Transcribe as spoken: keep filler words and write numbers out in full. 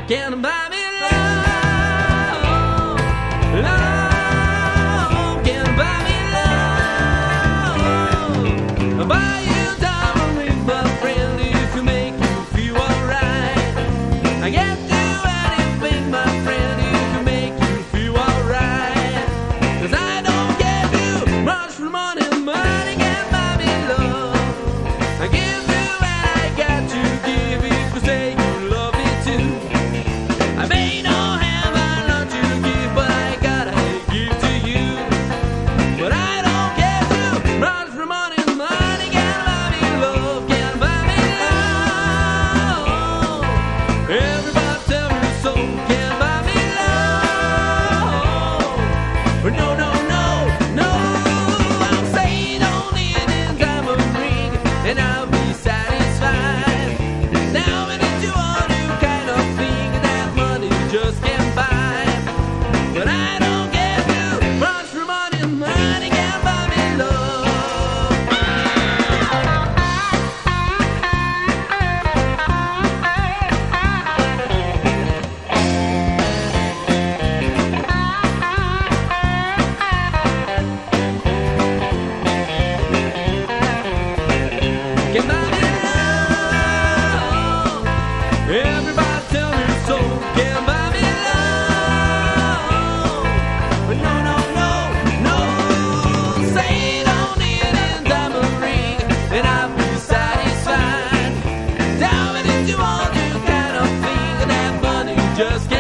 Can buy me love, love, can buy me love. Buy you diamond ring, my friend, if you make you feel alright. I can't do anything, my friend, if you make you feel alright. 'Cause I don't give you much for money, money can buy me love. I give you what I got to give if you say you love me too. I may not have a lot to give, but I gotta give to you. But I don't care too much for money, money can buy me love, can buy me love. Everybody tell me so, can buy me love. But no, no, no, no, I'll say you don't need a diamond ring, and I'll be satisfied. Now we need to all new kind of thing that money just can't buy. But I don't care too much for money, money can buy me love. Can buy me love. Everybody tell me so. Can buy me love. But no, no, no, no. Say you don't need a diamond ring, and I'll be satisfied. Down into all new kind of thing that money just